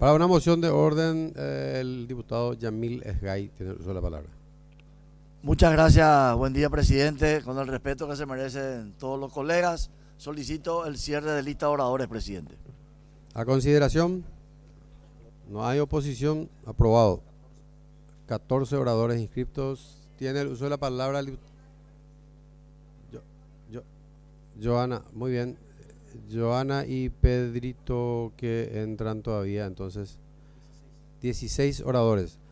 Para una moción de orden, el diputado Yamil Esgay tiene el uso de la palabra. Muchas gracias, buen día, presidente. Con el respeto que se merecen todos los colegas, solicito el cierre de lista de oradores, presidente. A consideración, no hay oposición, aprobado. 14 oradores inscriptos. Tiene el uso de la palabra el Joana, muy bien. Joana y Pedrito que entran todavía, entonces 16 oradores.